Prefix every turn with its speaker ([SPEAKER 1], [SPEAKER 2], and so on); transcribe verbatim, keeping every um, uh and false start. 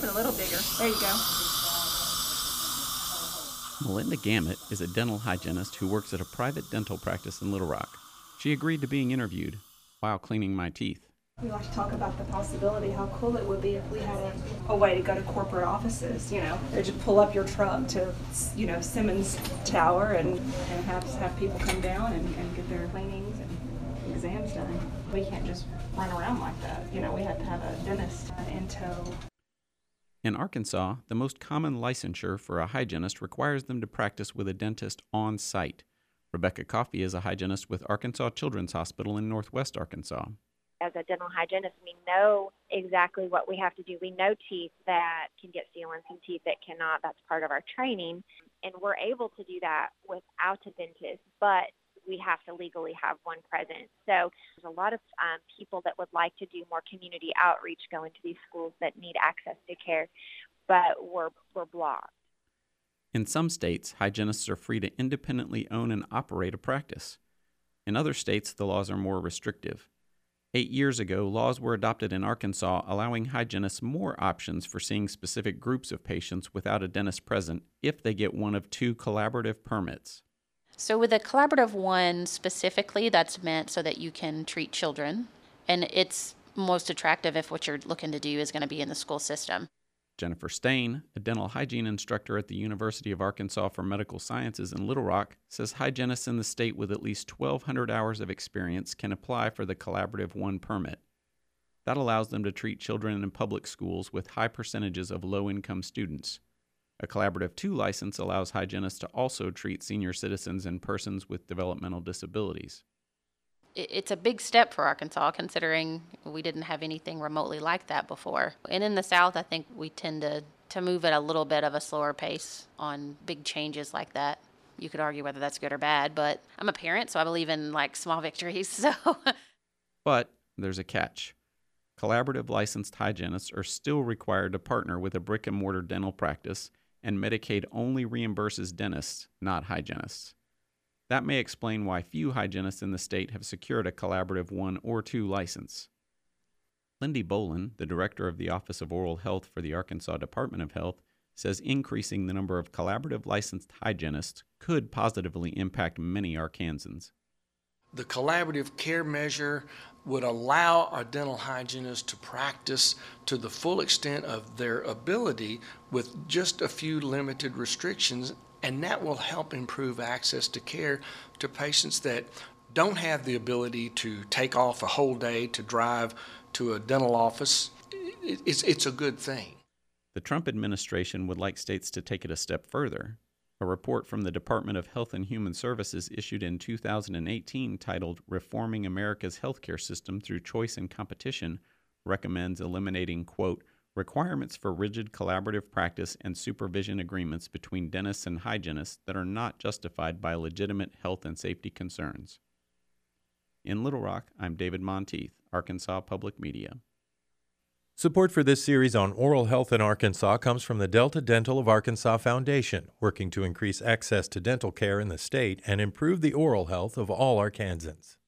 [SPEAKER 1] it a little bigger. There you go.
[SPEAKER 2] Melinda Gammett is a dental hygienist who works at a private dental practice in Little Rock. She agreed to being interviewed while cleaning my teeth.
[SPEAKER 1] We like to talk about the possibility, how cool it would be if we had a, a way to go to corporate offices, you know. They just pull up your truck to, you know, Simmons Tower and, and have have people come down and, and get their cleanings and exams done. We can't just run around like that. You know, we have to have a dentist uh, in tow.
[SPEAKER 2] In Arkansas, the most common licensure for a hygienist requires them to practice with a dentist on site. Rebecca Coffey is a hygienist with Arkansas Children's Hospital in Northwest Arkansas.
[SPEAKER 3] As a dental hygienist, we know exactly what we have to do. We know teeth that can get sealants and teeth that cannot. That's part of our training. And we're able to do that without a dentist, but we have to legally have one present. So there's a lot of um, people that would like to do more community outreach, go into these schools that need access to care, but we're, we're blocked.
[SPEAKER 2] In some states, hygienists are free to independently own and operate a practice. In other states, the laws are more restrictive. Eight years ago, laws were adopted in Arkansas allowing hygienists more options for seeing specific groups of patients without a dentist present if they get one of two collaborative permits.
[SPEAKER 4] So with a collaborative one specifically, that's meant so that you can treat children, and it's most attractive if what you're looking to do is going to be in the school system.
[SPEAKER 2] Jennifer Stain, a dental hygiene instructor at the University of Arkansas for Medical Sciences in Little Rock, says hygienists in the state with at least twelve hundred hours of experience can apply for the Collaborative one permit. That allows them to treat children in public schools with high percentages of low-income students. A Collaborative two license allows hygienists to also treat senior citizens and persons with developmental disabilities.
[SPEAKER 4] It's a big step for Arkansas, considering we didn't have anything remotely like that before. And in the South, I think we tend to, to move at a little bit of a slower pace on big changes like that. You could argue whether that's good or bad, but I'm a parent, so I believe in like small victories. So,
[SPEAKER 2] But there's a catch. Collaborative licensed hygienists are still required to partner with a brick-and-mortar dental practice, and Medicaid only reimburses dentists, not hygienists. That may explain why few hygienists in the state have secured a Collaborative one or two license. Lindy Bolin, the director of the Office of Oral Health for the Arkansas Department of Health, says increasing the number of Collaborative licensed hygienists could positively impact many Arkansans.
[SPEAKER 5] The collaborative care measure would allow our dental hygienists to practice to the full extent of their ability with just a few limited restrictions, and that will help improve access to care to patients that don't have the ability to take off a whole day to drive to a dental office. It's, it's a good thing.
[SPEAKER 2] The Trump administration would like states to take it a step further. A report from the Department of Health and Human Services issued in two thousand eighteen titled Reforming America's Healthcare System Through Choice and Competition recommends eliminating, quote, requirements for rigid collaborative practice and supervision agreements between dentists and hygienists that are not justified by legitimate health and safety concerns. In Little Rock, I'm David Monteith, Arkansas Public Media.
[SPEAKER 6] Support for this series on oral health in Arkansas comes from the Delta Dental of Arkansas Foundation, working to increase access to dental care in the state and improve the oral health of all Arkansans.